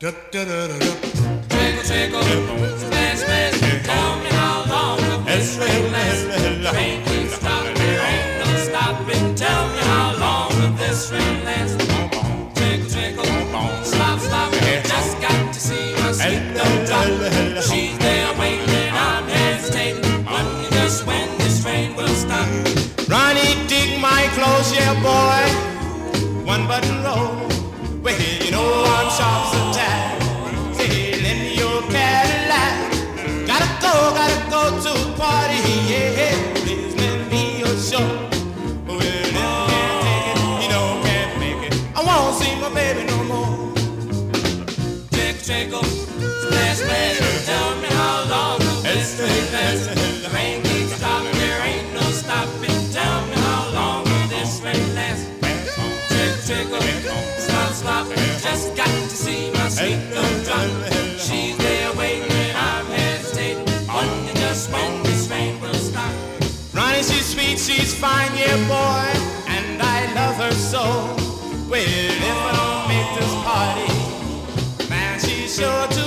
Trickle, trickle, splash, splash. Tell me how long will this rain last? The rain keeps stopping, there ain't no stopping. Tell me how long will this rain last? Trickle, trickle, slop, slop. Just got to see my sweet little drop. She's there waiting, I'm hesitating. Wonder just when this rain will stop. Ronnie, dig my clothes, yeah, boy. One button roll. Well, you know I'm sharp as a tack. Say, lend your Cadillac. Gotta go to a party, yeah. Please lend me your show. Well, if you can't take it, you know can't make it. I won't see my baby no more. Trickle, trickle, splash, splash. Tell me how long will this rain last? The rain keeps stopping, there ain't no stopping. Tell me how long will this rain last? Trickle, trickle, slop, slop. Just got to see my sweet little drop. She's there waiting and I'm hesitating. Wonder just when this rain will stop. Ronnie, she's sweet, she's fine, yeah, boy. And I love her so. Well, if I don't make this party, man, she's sure to